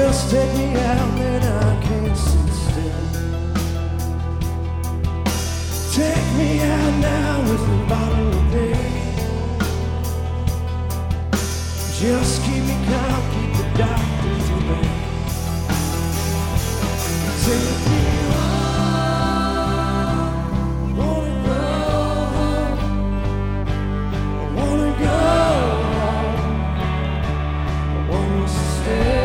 Just take me out, man, I can't sit still. Take me out now with a bottle of pain. Just keep me calm, keep the doctors away. Take me home, wanna go home. I wanna go home, I wanna stay.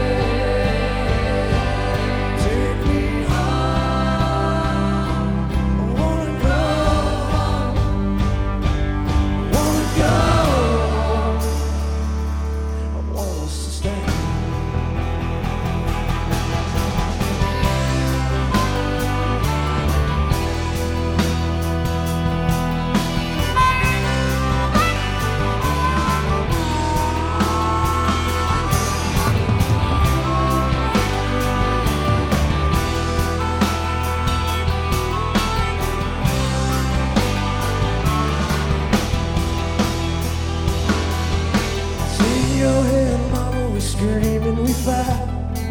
Screaming, we fight.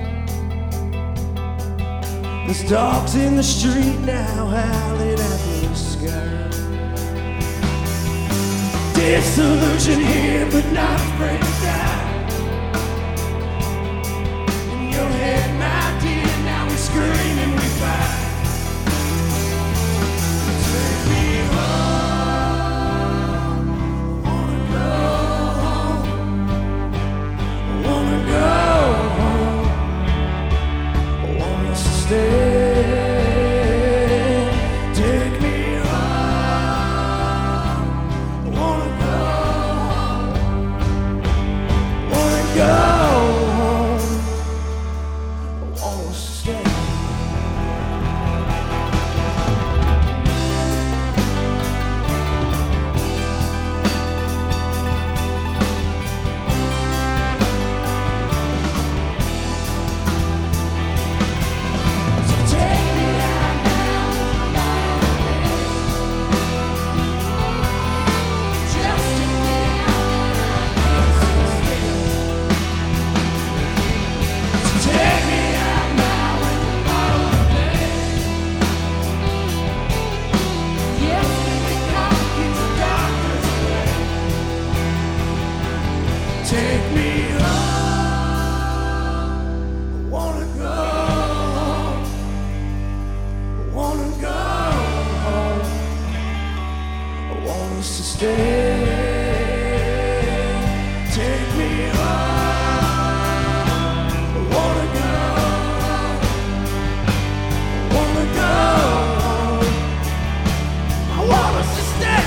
There's dogs in the street now howling at the sky. Disillusion here, but not afraid to die. In your head, my dear, now we scream and we fight. Take me home, wanna go home. Wanna go home, I want us to stay. Take me home, I wanna go home, wanna go home, I want us to stay. Take me home, I wanna go home, I wanna go home, I want us to stay. Take me home, I wanna go home, I want us to stay.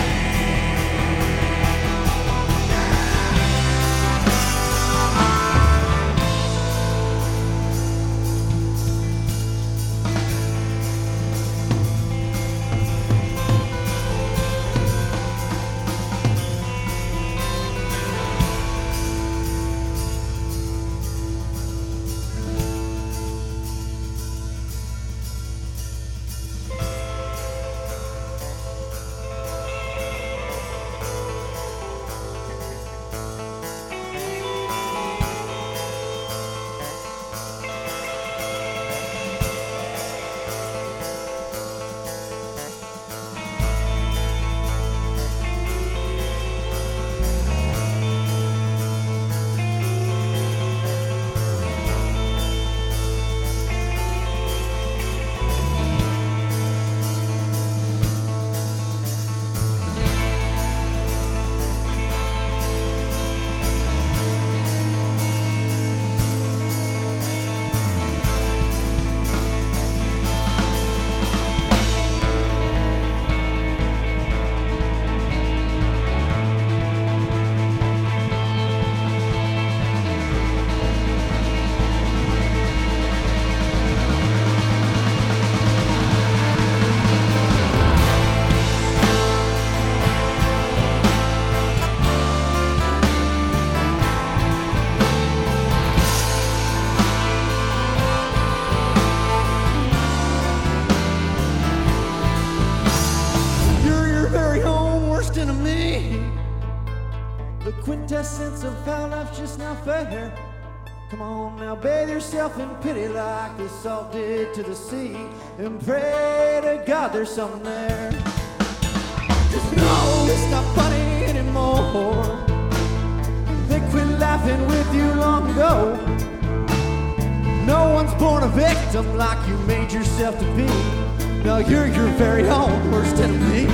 The quintessence of how life's just not fair. Come on now, bathe yourself in pity like the salt did to the sea, and pray to God there's something there. 'Cause no, it's not funny anymore. They quit laughing with you long ago. No one's born a victim like you made yourself to be. Now you're your very own worst enemy.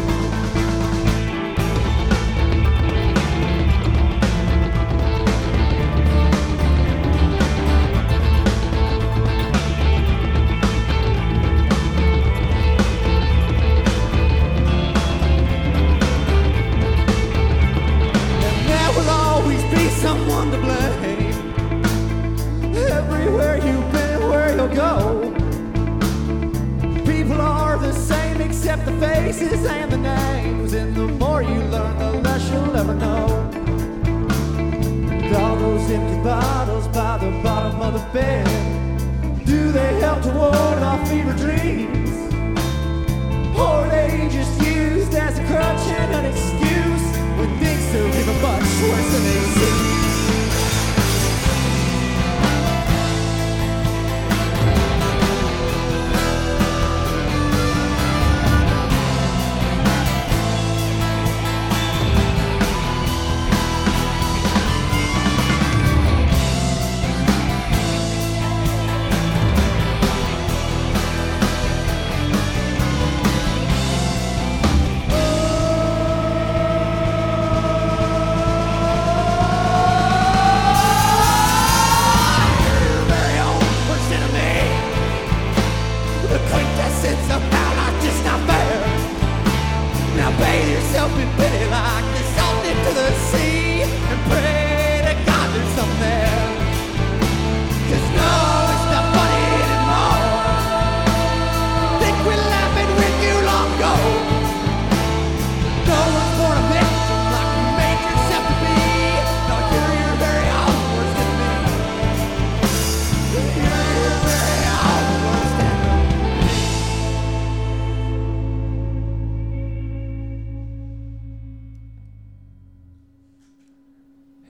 Someone to blame. Everywhere you've been, where you'll go, people are the same except the faces and the names. And the more you learn, the less you'll ever know. All those empty bottles by the bottom of the bed, do they help to ward off fever dreams? Or are they just used as a crutch and an excuse when things are even much worse than they seem?